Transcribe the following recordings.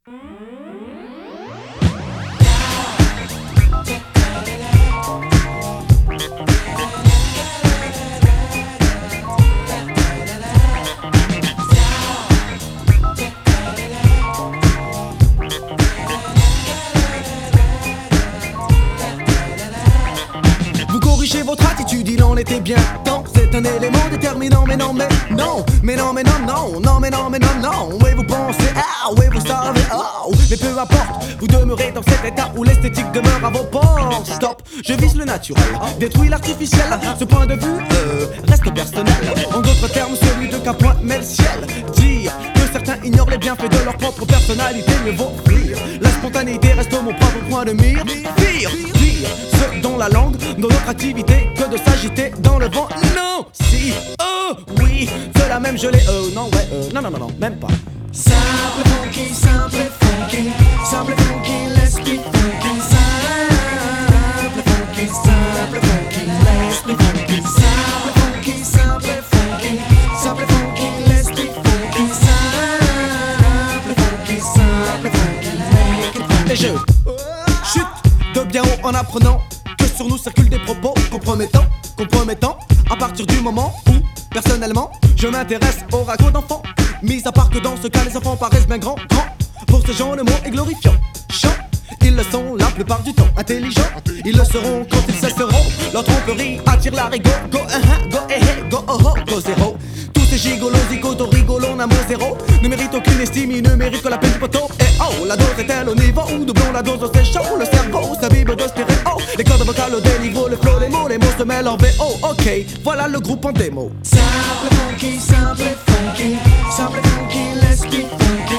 Vous corrigez votre attitude, il en était bien temps. C'est un élément déterminant, mais non, mais non. Mais non, mais non, non, non, mais non, mais non, non. Oui, vous pensez, ah, oui, vous savez, oh. Mais peu importe, vous demeurez dans cet état où l'esthétique demeure à vos portes. Stop, je vise le naturel, détruis l'artificiel. Ce point de vue reste personnel. En d'autres termes, celui de qu'un point met le ciel. Dire que certains ignorent les bienfaits de leur propre personnalité, mieux vaut fuir. La spontanéité reste mon propre point de mire. Pire, ce dont la langue, dans notre activité, que de s'agiter dans le vent. Non, si, oh, oui, cela même je l'ai, non, ouais, non, non, non, non, même pas. Simple funky, simple funky, simple funky, let's be funky. Simple funky, simple funky, let's be funky. Simple funky, simple funky, simple funky, let's be funky. Simple funky, simple funky, make it funky. Et je chute de bien haut en apprenant que sur nous circulent des propos compromettants, à partir du moment où, personnellement, je m'intéresse aux ragots d'enfants. Mis à part que dans ce cas, les enfants paraissent bien grands. Pour ces gens, le mot est glorifiant. Chant, ils le sont la plupart du temps. Intelligents, ils le seront quand ils cesseront. Leur tromperie attire la rigo. Go, go, go, oh, oh, go, zéro. Tous ces gigolos, zigotos, rigolos, n'amour zéro ne méritent aucune estime, ils ne méritent que la peine du poteau. Et oh, la dose est-elle au niveau où doublons la dose, c'est chaud. Le cerveau s'abîme de stéréo. Les cordes vocales au déniveau, le flow, les mots se mêlent en VO. Ok, voilà le groupe en démo. Simple funky, simple funky, simple funky, let's be funky.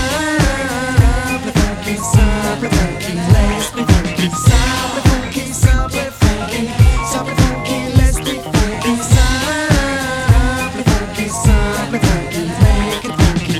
Simple funky, simple funky, let's be funky. Simple funky, simple funky, simple funky, let's be funky. Simple funky, simple funky, make it funky.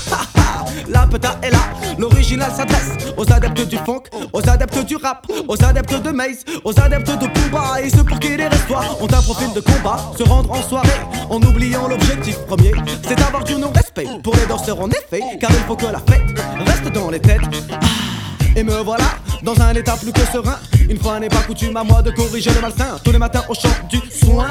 La peta est là, l'original s'adresse aux adeptes du funk, aux adeptes du rap, aux adeptes de Maze, aux adeptes de Pumba et ceux pour qui les restoirs ont un profil de combat. Se rendre en soirée en oubliant l'objectif premier, c'est avoir du non-respect pour les danseurs en effet, car il faut que la fête reste dans les têtes. Et me voilà dans un état plus que serein. Une fois n'est pas coutume à moi de corriger le malsain. Tous les matins au chant du soin.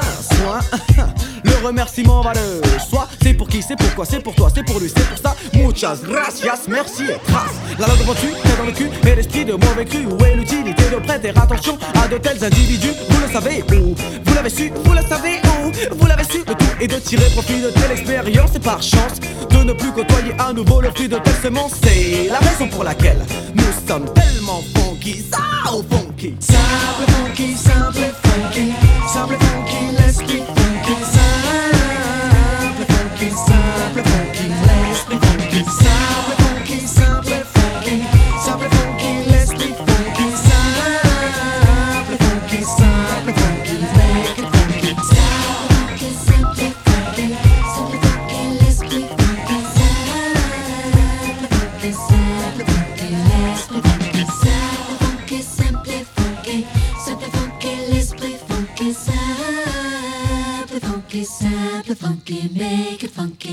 Le remerciement va de soi. C'est pour qui, c'est pourquoi, c'est pour toi, c'est pour lui, c'est pour ça. Muchas gracias, merci et trace. La langue reçue, c'est dans le cul et l'esprit de mauvais cru. Où est l'utilité de prêter attention à de tels individus? Vous le savez où? Vous l'avez su, vous le savez où? Vous l'avez su, le tout est de tirer profit de telle expérience et par chance de ne plus côtoyer à nouveau le fruit de telle semence. C'est la raison pour laquelle nous sommes tellement funky, ça funky. Simple funky, simple funky, simple funky, let's be funky. Simple funky, simple funky, let's be funky. Simple funky, simple funky, simple funky, let's be funky. Simple funky, simple funky, make it funky. Simple funky, simple funky, simple funky, let's be funky. Simple funky, simple funky, let's be funky. Simple funky, simple funky, simple funky, let's be funky. Simple funky, simple funky, make it funky.